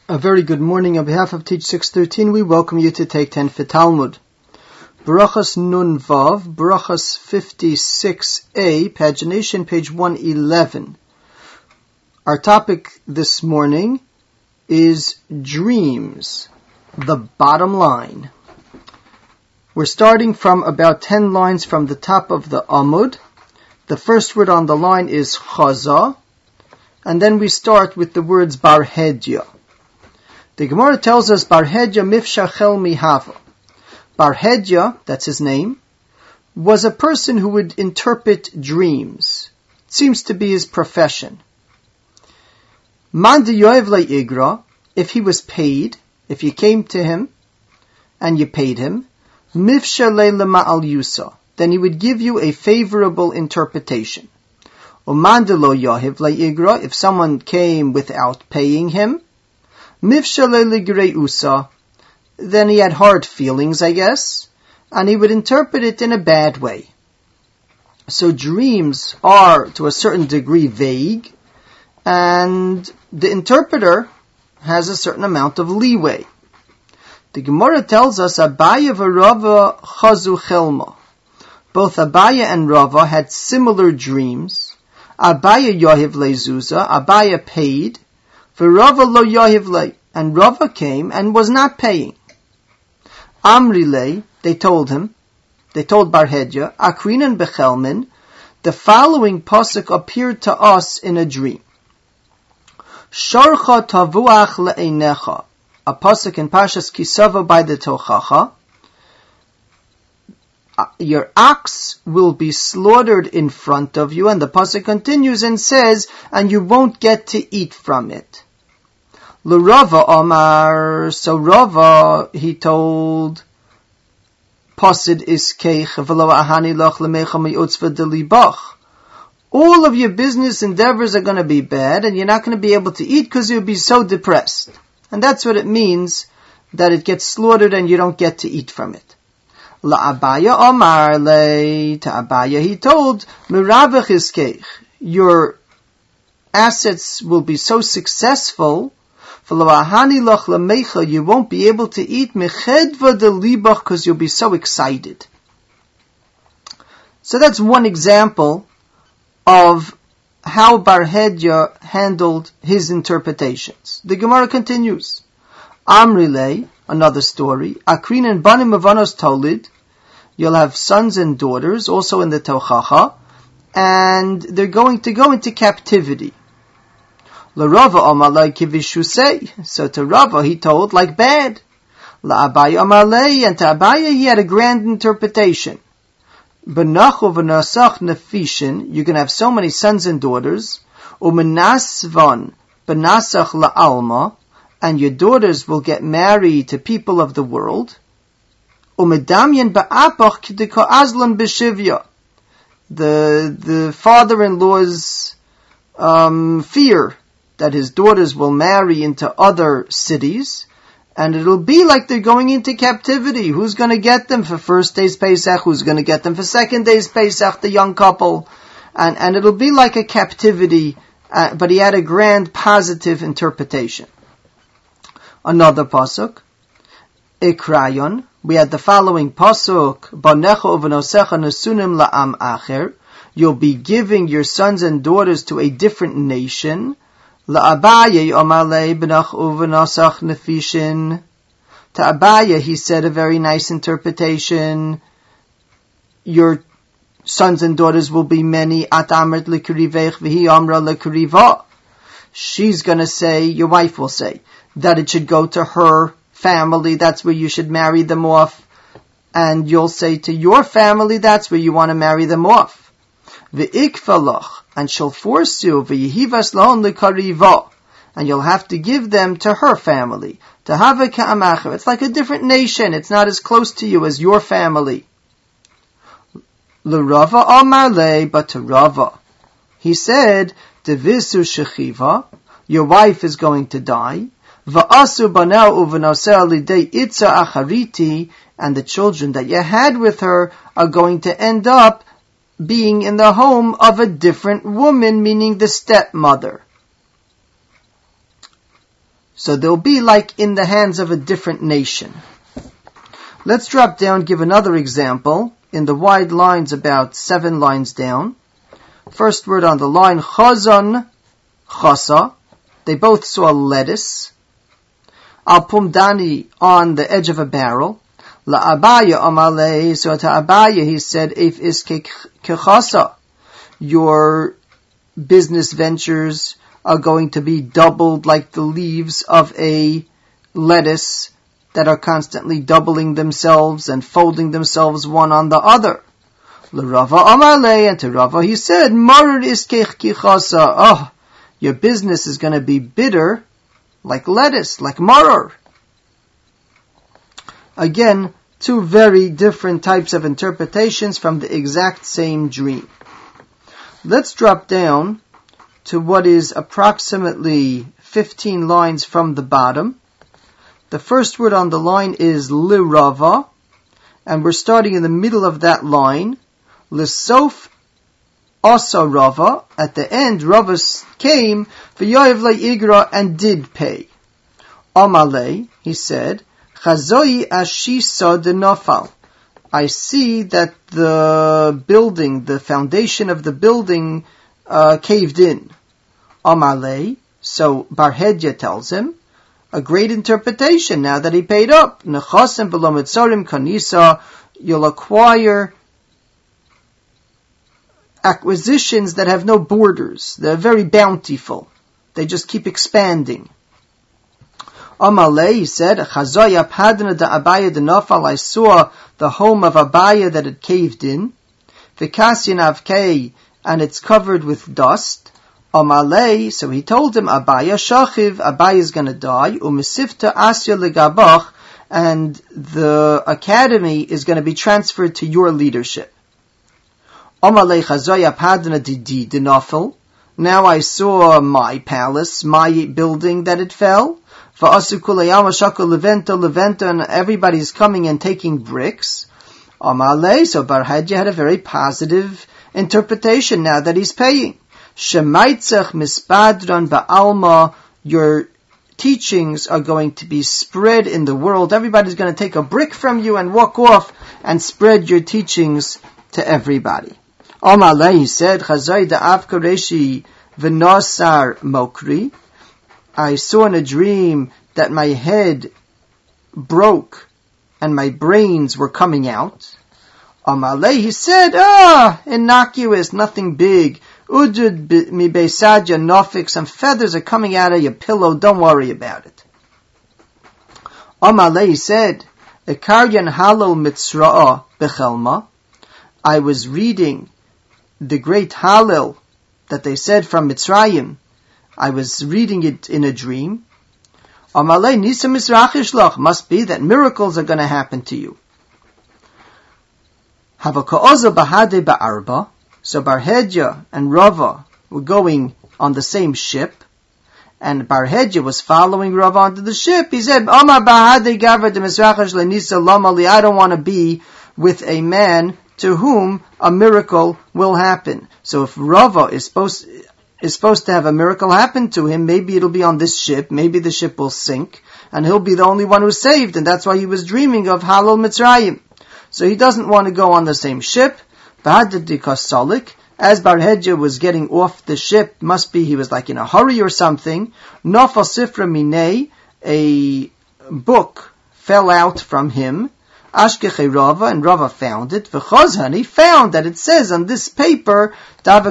A very good morning. On behalf of Teach 613, we welcome you to Take 10 for Talmud. Barachas Nun Vav, Barachas 56a, pagination page 111. Our topic this morning is dreams, the bottom line. We're starting from about 10 lines from the top of the Amud. The first word on the line is Chaza, and then we start with the words Barhedya. The Gemara tells us, Barhedya mifshachel mihava. Barhedya, that's his name, was a person who would interpret dreams. It seems to be his profession. Man deyoev le'igra, if he was paid, if you came to him and you paid him, mifshalei lema'al yusa, then he would give you a favorable interpretation. Uman delo yohev le'igra, if someone came without paying him, Mifshalei ligrei usa, then he had hard feelings, I guess, and he would interpret it in a bad way. So dreams are, to a certain degree, vague, and the interpreter has a certain amount of leeway. The Gemara tells us, Abaya v'Rava chazu chelma. Both Abaya and Rava had similar dreams. Abaya yohiv lezuza, Abaya paid, Rava lo yohiv, and Rava came and was not paying. Amri, they told Barhedya, Akrinan bechelmin, the following pasuk appeared to us in a dream. Sharcha tavuach le'einecha, a pasuk in Pashas Kisava by the Tochacha. Your ox will be slaughtered in front of you, and the pasuk continues and says, and you won't get to eat from it. L'Rava Omar, so Rava, he told, Pasid iskeich v'lo ahani loch l'mecha mi'utzva delibach. All of your business endeavors are going to be bad, and you're not going to be able to eat because you'll be so depressed. And that's what it means, that it gets slaughtered and you don't get to eat from it. La'abaya Omar le, to Abaya he told, Miravach iskeich, your assets will be so successful, you won't be able to eat because you'll be so excited. So that's one example of how Barhedya handled his interpretations. The Gemara continues. Amrile, another story. Akrin and Banim Avanos Tolid, you'll have sons and daughters, also in the Tochacha, and they're going to go into captivity. L'Rava Amalei Kivishusei. So to Rava he told like bad. La'Abaya Amalei, and to Abaya he had a grand interpretation. Benachu v'nasach nefishin, you can have so many sons and daughters. Umenasvan benasach la'alma, and your daughters will get married to people of the world. Umedamyan ba'apach k'diko azlan b'shivya. The father-in-law's fear that his daughters will marry into other cities, and it'll be like they're going into captivity. Who's going to get them for first day's Pesach? Who's going to get them for second day's Pesach, the young couple? And it'll be like a captivity, but he had a grand positive interpretation. Another pasuk, Ikrayon, we had the following pasuk, Banecha uvenosecha nesunim la'am acher, you'll be giving your sons and daughters to a different nation. La'Abaya Yomalei Benach Uvenasach Nefishin. To Abaya he said a very nice interpretation. Your sons and daughters will be many. At Amrit L'Kurivech V'hi Amra L'Kuriva. She's gonna say, your wife will say, that it should go to her family, that's where you should marry them off. And you'll say to your family, that's where you want to marry them off. V'ikfalach, and she'll force you, v'yihivas lahon l'kariva, and you'll have to give them to her family. To have a ka'amacher, it's like a different nation, it's not as close to you as your family. L'Rava Amar le, but to Rava, he said, Devisu shechiva, your wife is going to die, v'asu banau uvenoseh lidei itza achariti, and the children that you had with her are going to end up being in the home of a different woman, meaning the stepmother. So they'll be like in the hands of a different nation. Let's drop down, give another example. In the wide lines, about 7 lines down. First word on the line, chazon, chasa. They both saw lettuce. Al pumdani, on the edge of a barrel. La Abaya amalei, so to Abaya he said, if is kechasa, your business ventures are going to be doubled like the leaves of a lettuce that are constantly doubling themselves and folding themselves one on the other. La Rava amalei, and to Rava he said, Marar is kechasa, oh, your business is going to be bitter like lettuce, like marar. Again, 2 very different types of interpretations from the exact same dream. Let's drop down to what is approximately 15 lines from the bottom. The first word on the line is lirava, and we're starting in the middle of that line. Lisof asa Rava, at the end Rava came, v'yoyev le'igra, and did pay. Amalei, he said, Chazoi ashisa de nafal. I see that the building, the foundation of the building, caved in. Amalei, so Bar Hedya tells him, a great interpretation now that he paid up. Nechasim v'lo mitzorim kanisa, you'll acquire acquisitions that have no borders. They're very bountiful. They just keep expanding. Amalei, he said, Chazaya padna da Abaya de nafal, I saw the home of Abaya that had caved in. V'kasyan avkei, and it's covered with dust. Amalei, so he told him, Abaya shachiv, Abaya is going to die. Umisifta asya legabach, and the academy is going to be transferred to your leadership. Amalei Chazaya padna di nafal. Now I saw my palace, my building that it fell. And everybody's coming and taking bricks. Amalei, so Bar Hedya had a very positive interpretation now that he's paying. Shemaitzach mispadran ba'alma, your teachings are going to be spread in the world. Everybody's going to take a brick from you and walk off and spread your teachings to everybody. Amalei, he said, Chazai da'af kareshi v'nosar mokri. I saw in a dream that my head broke and my brains were coming out. Amalei, he said, innocuous, nothing big. Ujud mi beisadya nofik, some feathers are coming out of your pillow, don't worry about it. Amalei, he said, Ekaryan halal mitzra'a bechelma. I was reading the great Hallel that they said from Mitzrayim. I was reading it in a dream. Amalei nisa misrachishlach, must be that miracles are going to happen to you. Havaka'oza bahade ba'arba. So Bar Hedya and Rava were going on the same ship, and Bar Hedya was following Rava onto the ship. He said, Amar bahade gavra de misrachish lenisa lamali, I don't want to be with a man to whom a miracle will happen. So if Rava is supposed to have a miracle happen to him, maybe it'll be on this ship, maybe the ship will sink, and he'll be the only one who's saved, and that's why he was dreaming of Halal Mitzrayim. So he doesn't want to go on the same ship. As Bar Hedya was getting off the ship, must be he was like in a hurry or something, Nafal Sifra Minei, a book fell out from him, Ashkeche Rava, and Rava found it. V'chozhan, he found that it says on this paper that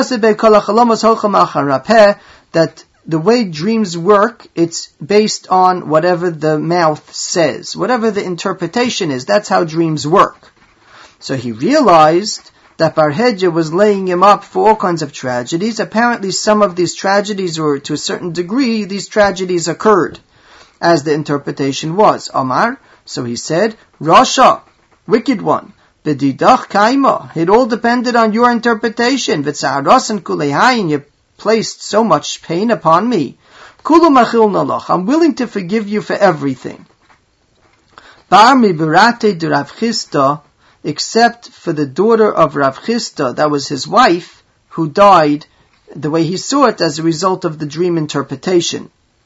the way dreams work, it's based on whatever the mouth says, whatever the interpretation is. That's how dreams work. So he realized that Bar Hedya was laying him up for all kinds of tragedies. Apparently some of these tragedies, or to a certain degree, these tragedies occurred, as the interpretation was. Amar, so he said, Rasha, wicked one, B'didach kaima, it all depended on your interpretation. V'tza'aras and kulehayin, you placed so much pain upon me. Kulu machil nalach, I'm willing to forgive you for everything. Bar mi berate de Rav Chisda, except for the daughter of Rav Chisda, that was his wife, who died the way he saw it as a result of the dream interpretation.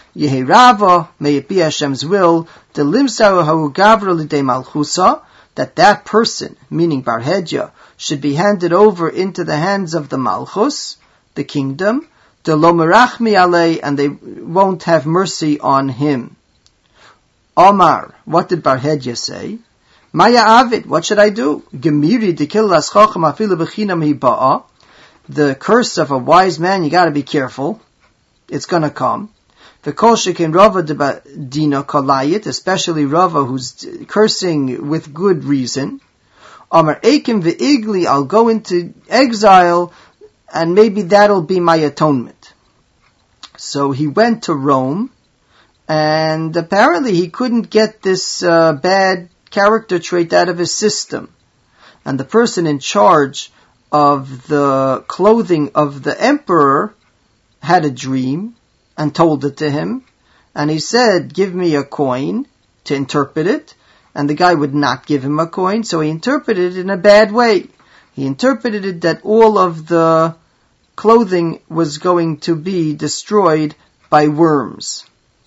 Yehi Rava, may it be Hashem's will, the limsar ha'u gavra l'dei malchusa, that person, meaning Bar Hedya, should be handed over into the hands of the Malchus, the kingdom, the lo merachmi alei, and they won't have mercy on him. Omar, what did Bar Hedya say? Maya avid, what should I do? Gemiri dekil laschacham afilu b'chinam hiba'a. The curse of a wise man, you gotta be careful. It's gonna come. V'kol shekin Rava dina kalayit, especially Rava who's cursing with good reason. Amar Eikim ve'igli, I'll go into exile, and maybe that'll be my atonement. So he went to Rome, and apparently he couldn't get this bad character trait out of his system. And the person in charge of the clothing of the emperor had a dream and told it to him. And he said, give me a coin to interpret it. And the guy would not give him a coin, so he interpreted it in a bad way. He interpreted it that all of the clothing was going to be destroyed by worms.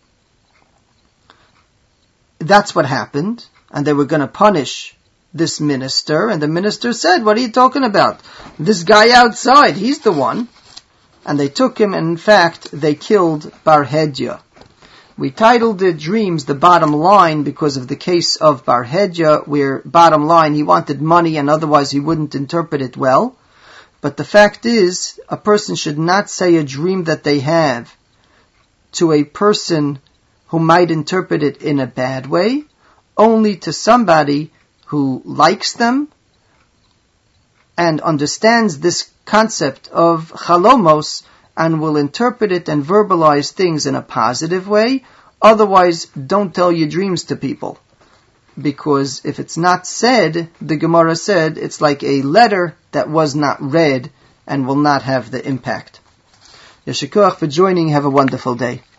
That's what happened. And they were going to punish this minister. And the minister said, what are you talking about? This guy outside, he's the one. And they took him, and in fact, they killed Bar Hedya. We titled the dreams the bottom line because of the case of Bar Hedya, where bottom line, he wanted money and otherwise he wouldn't interpret it well. But the fact is, a person should not say a dream that they have to a person who might interpret it in a bad way, only to somebody who likes them and understands this concept of chalomos and will interpret it and verbalize things in a positive way. Otherwise, don't tell your dreams to people. Because if it's not said, the Gemara said, it's like a letter that was not read and will not have the impact. Yeshikuach for joining. Have a wonderful day.